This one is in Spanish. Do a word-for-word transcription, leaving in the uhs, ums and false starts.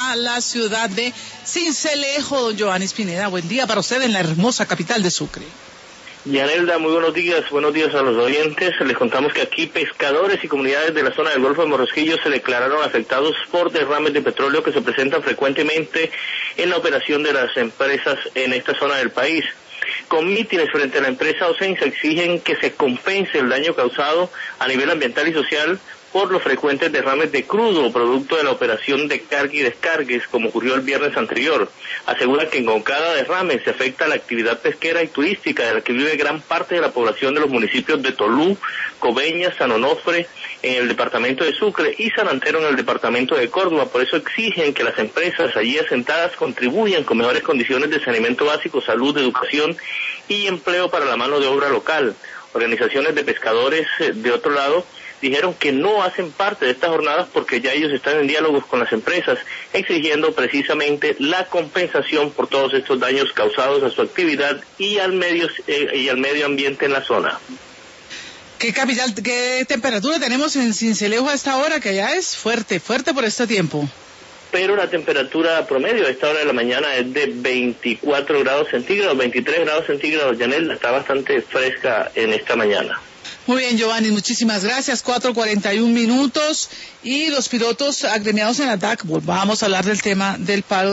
a la ciudad de Sincelejo. Don Giovanni Pineda, buen día para usted en la hermosa capital de Sucre. Yanelda, muy buenos días, buenos días a los oyentes. Les contamos que aquí pescadores y comunidades de la zona del Golfo de Morrosquillo se declararon afectados por derrames de petróleo que se presentan frecuentemente en la operación de las empresas en esta zona del país. Con mítines frente a la empresa Ocensa exigen que se compense el daño causado a nivel ambiental y social por los frecuentes derrames de crudo, producto de la operación de carga y descargues, como ocurrió el viernes anterior. Aseguran que con cada derrame se afecta la actividad pesquera y turística de la que vive gran parte de la población de los municipios de Tolú, Coveñas, San Onofre, en el departamento de Sucre, y San Antero en el departamento de Córdoba. Por eso exigen que las empresas allí asentadas contribuyan con mejores condiciones de saneamiento básico, salud, educación y empleo para la mano de obra local. Organizaciones de pescadores, de otro lado, dijeron que no hacen parte de estas jornadas porque ya ellos están en diálogos con las empresas, exigiendo precisamente la compensación por todos estos daños causados a su actividad y al medio, eh, y al medio ambiente en la zona. ¿Qué capital, qué temperatura tenemos en Sincelejo a esta hora? Que ya es fuerte, fuerte por este tiempo. Pero la temperatura promedio a esta hora de la mañana es de veinticuatro grados centígrados, veintitrés grados centígrados. Yanel, está bastante fresca en esta mañana. Muy bien, Giovanni, muchísimas gracias. cuatro cuarenta y un minutos y los pilotos agremiados en A T A C, volvamos a hablar del tema del paro.